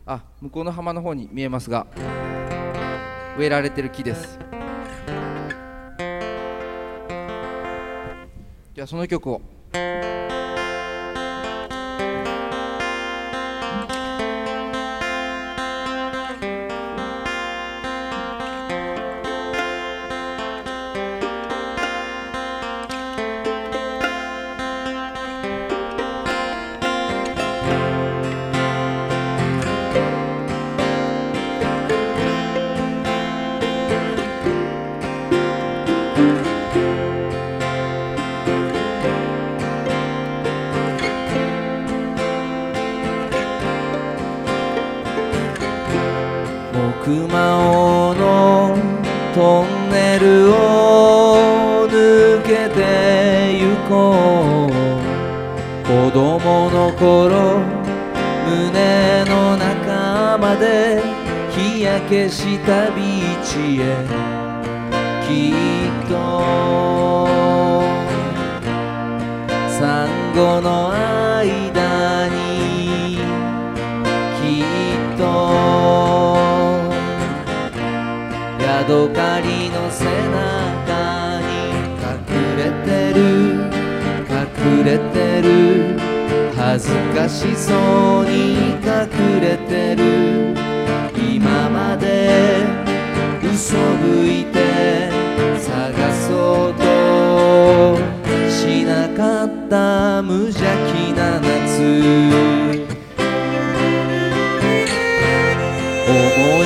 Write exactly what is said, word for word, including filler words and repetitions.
あ、向こうの浜の方に見えますが植えられてる木です。じゃあその曲を木馬のトンネルを抜けてゆこう。子供の頃胸の中まで日焼けしたビーチへきっとサンゴの間にきっとヤドカリの背中に隠れてる隠れてる恥ずかしそうに隠れてる今まで嘘吹いて